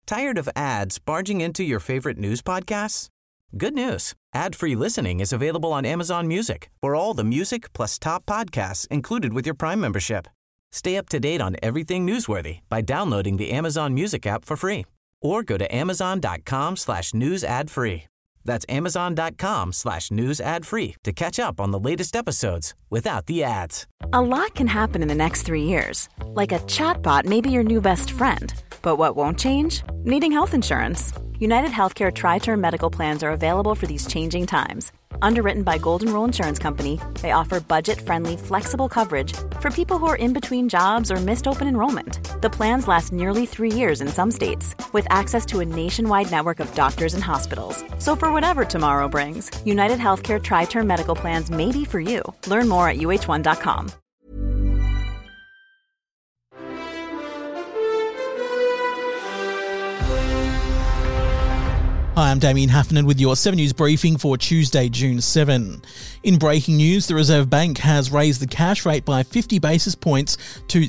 Tired of ads barging into your favorite news podcasts? Good news. Ad-free listening is available on Amazon Music for all the music plus top podcasts included with your Prime membership. Stay up to date on everything newsworthy by downloading the Amazon Music app for free or go to amazon.com/news ad free. That's amazon.com/news ad free to catch up on the latest episodes without the ads. A lot can happen in the next 3 years. Like a chatbot may be your new best friend. But what won't change? Needing health insurance. United Healthcare Tri-Term Medical Plans are available for these changing times. Underwritten by Golden Rule Insurance Company, they offer budget-friendly, flexible coverage for people who are in between jobs or missed open enrollment. The plans last nearly 3 years in some states, with access to a nationwide network of doctors and hospitals. So for whatever tomorrow brings, United Healthcare Tri-Term Medical Plans may be for you. Learn more at uh1.com. Hi, I'm Damien Heffernan with your 7 News briefing for Tuesday, June 7. In breaking news, the Reserve Bank has raised the cash rate by 50 basis points to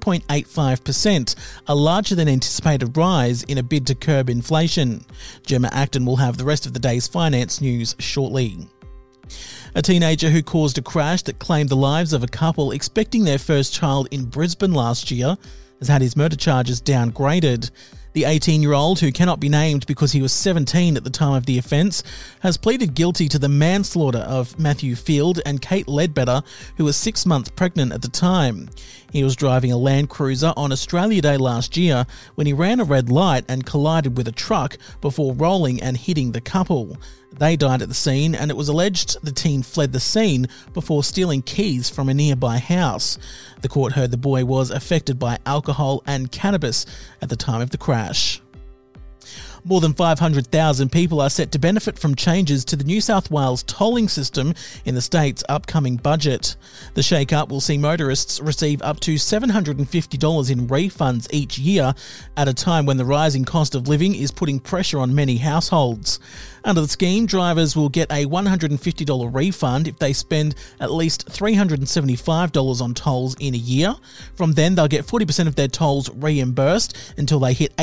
0.85%, a larger than anticipated rise in a bid to curb inflation. Gemma Acton will have the rest of the day's finance news shortly. A teenager who caused a crash that claimed the lives of a couple expecting their first child in Brisbane last year has had his murder charges downgraded. The 18-year-old, who cannot be named because he was 17 at the time of the offence, has pleaded guilty to the manslaughter of Matthew Field and Kate Ledbetter, who was 6 months pregnant at the time. He was driving a Land Cruiser on Australia Day last year when he ran a red light and collided with a truck before rolling and hitting the couple. They died at the scene, and it was alleged the teen fled the scene before stealing keys from a nearby house. The court heard the boy was affected by alcohol and cannabis at the time of the crash. More than 500,000 people are set to benefit from changes to the New South Wales tolling system in the state's upcoming budget. The shake-up will see motorists receive up to $750 in refunds each year at a time when the rising cost of living is putting pressure on many households. Under the scheme, drivers will get a $150 refund if they spend at least $375 on tolls in a year. From then, they'll get 40% of their tolls reimbursed until they hit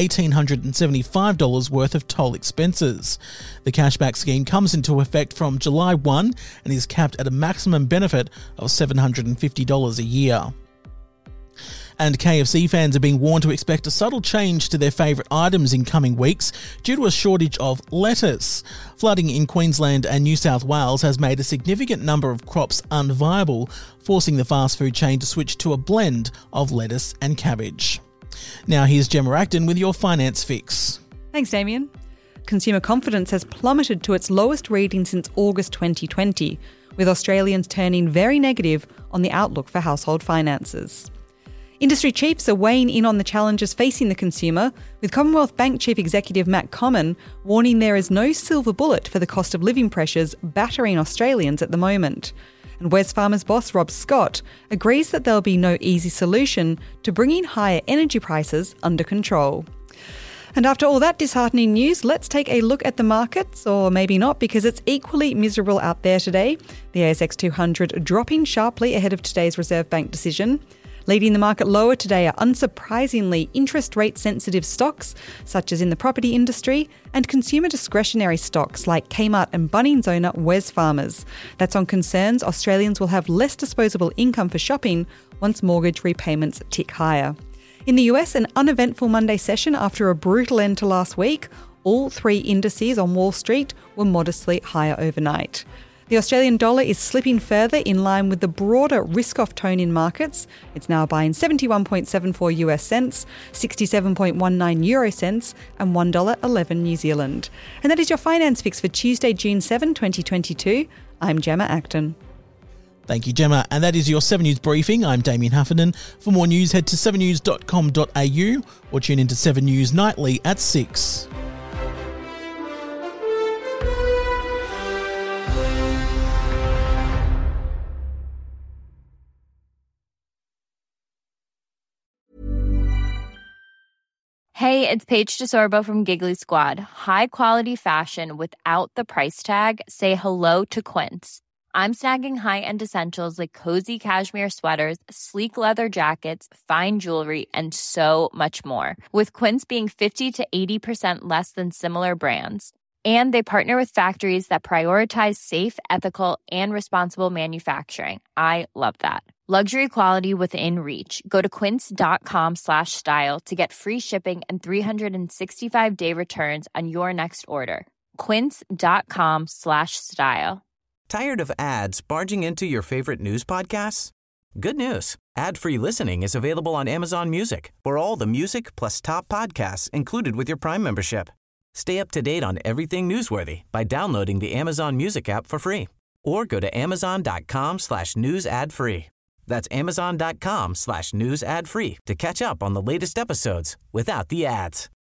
$1,875 worth of toll expenses. The cashback scheme comes into effect from July 1 and is capped at a maximum benefit of $750 a year. And KFC fans are being warned to expect a subtle change to their favourite items in coming weeks due to a shortage of lettuce. Flooding in Queensland and New South Wales has made a significant number of crops unviable, forcing the fast food chain to switch to a blend of lettuce and cabbage. Now here's Gemma Acton with your Finance Fix. Thanks, Damien. Consumer confidence has plummeted to its lowest reading since August 2020, with Australians turning very negative on the outlook for household finances. Industry chiefs are weighing in on the challenges facing the consumer, with Commonwealth Bank Chief Executive Matt Comyn warning there is no silver bullet for the cost of living pressures battering Australians at the moment. And Wesfarmers boss Rob Scott agrees that there'll be no easy solution to bringing higher energy prices under control. And after all that disheartening news, let's take a look at the markets, or maybe not, because it's equally miserable out there today. The ASX 200 dropping sharply ahead of today's Reserve Bank decision. Leading the market lower today are unsurprisingly interest rate sensitive stocks, such as in the property industry, and consumer discretionary stocks like Kmart and Bunnings owner Wesfarmers. That's on concerns Australians will have less disposable income for shopping once mortgage repayments tick higher. In the US, an uneventful Monday session after a brutal end to last week. All three indices on Wall Street were modestly higher overnight. The Australian dollar is slipping further in line with the broader risk-off tone in markets. It's now buying 71.74 US cents, 67.19 euro cents and $1.11 New Zealand. And that is your Finance Fix for Tuesday, June 7, 2022. I'm Gemma Acton. Thank you, Gemma. And that is your 7 News briefing. I'm Damien Heffernan. For more news, head to 7news.com.au or tune into 7 News nightly at 6. Hey, it's Paige DeSorbo from Giggly Squad. High quality fashion without the price tag. Say hello to Quince. I'm snagging high-end essentials like cozy cashmere sweaters, sleek leather jackets, fine jewelry, and so much more. With Quince being 50 to 80% less than similar brands. And they partner with factories that prioritize safe, ethical, and responsible manufacturing. I love that. Luxury quality within reach. Go to quince.com/style to get free shipping and 365-day returns on your next order. Quince.com/style. Tired of ads barging into your favorite news podcasts? Good news. Ad-free listening is available on Amazon Music for all the music plus top podcasts included with your Prime membership. Stay up to date on everything newsworthy by downloading the Amazon Music app for free or go to amazon.com/news ad free. That's amazon.com/news ad free to catch up on the latest episodes without the ads.